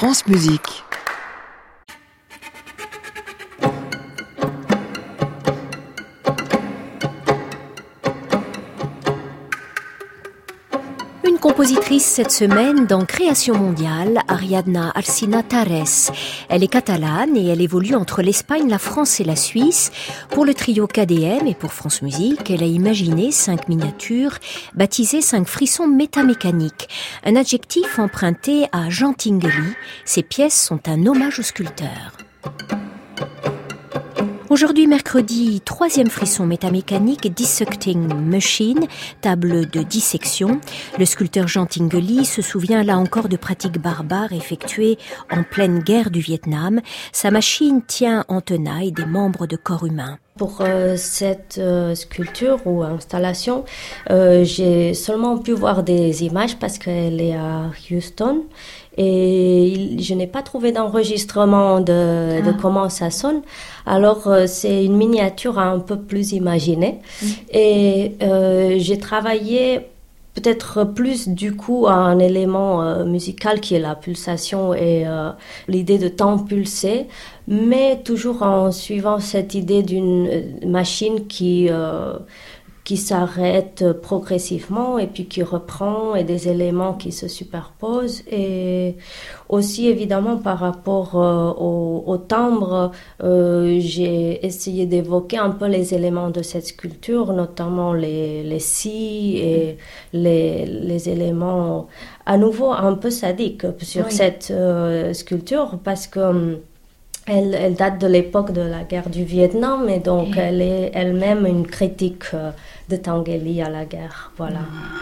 France Musique. Une compositrice cette semaine dans Création mondiale, Ariadna Alsina Tarrés. Elle est catalane et elle évolue entre l'Espagne, la France et la Suisse. Pour le trio KDM et pour France Musique, elle a imaginé 5 miniatures baptisées 5 frissons métamécaniques. Un adjectif emprunté à Jean Tinguely. Ces pièces sont un hommage au sculpteur. Aujourd'hui, mercredi, 3e frisson métamécanique, Dissecting Machine, table de dissection. Le sculpteur Jean Tinguely se souvient là encore de pratiques barbares effectuées en pleine guerre du Vietnam. Sa machine tient en tenaille des membres de corps humains. Pour cette sculpture ou installation, j'ai seulement pu voir des images parce qu'elle est à Houston et je n'ai pas trouvé d'enregistrement de comment ça sonne. Alors c'est une miniature un peu plus imaginée et j'ai travaillé peut-être plus du coup un élément musical qui est la pulsation et l'idée de temps pulsé, mais toujours en suivant cette idée d'une machine qui s'arrête progressivement et puis qui reprend et des éléments qui se superposent. Et aussi évidemment par rapport au timbre, j'ai essayé d'évoquer un peu les éléments de cette sculpture, notamment les scies et les éléments à nouveau un peu sadiques sur cette sculpture parce que elle date de l'époque de la guerre du Vietnam et donc elle est elle-même une critique de Tinguely à la guerre. Voilà.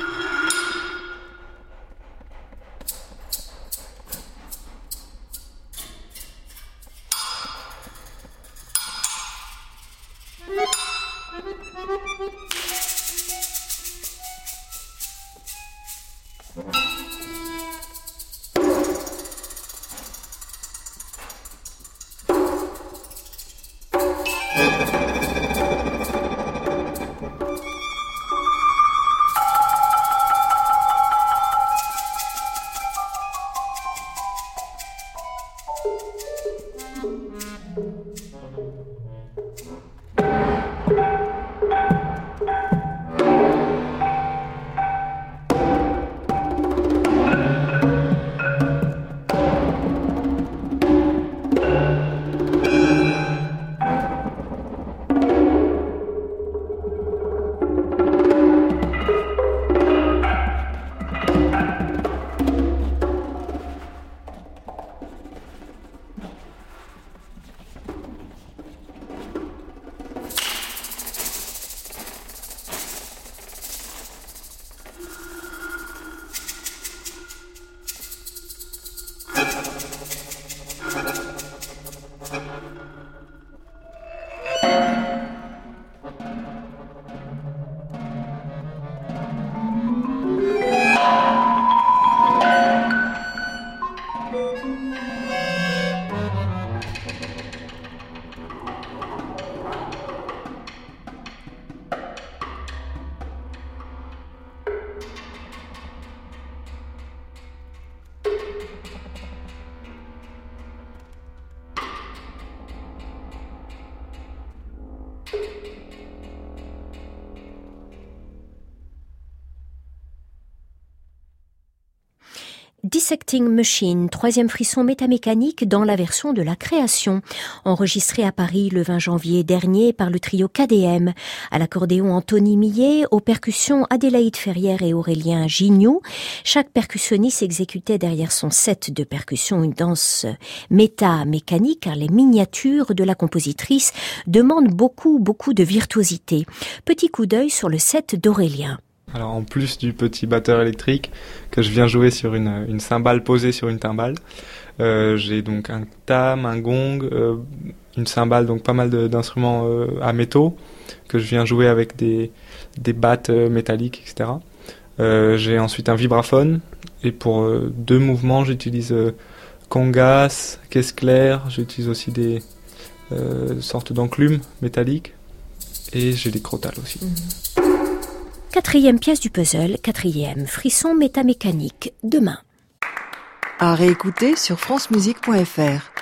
Dissecting Machine, 3e frisson métamécanique dans la version de la création, enregistré à Paris le 20 janvier dernier par le trio KDM, à l'accordéon Anthony Millet, aux percussions Adélaïde Ferrière et Aurélien Gignoux. Chaque percussionniste exécutait derrière son set de percussion une danse métamécanique, car les miniatures de la compositrice demandent beaucoup de virtuosité. Petit coup d'œil sur le set d'Aurélien. Alors en plus du petit batteur électrique que je viens jouer sur une cymbale posée sur une timbale, j'ai donc un tam, un gong, une cymbale, donc pas mal d'instruments à métaux que je viens jouer avec des battes métalliques, etc. J'ai ensuite un vibraphone et pour 2 mouvements j'utilise congas, caisse claire, j'utilise aussi des sortes d'enclumes métalliques et j'ai des crotales aussi. 4e pièce du puzzle, 4e frisson métamécanique, demain. À réécouter sur francemusique.fr.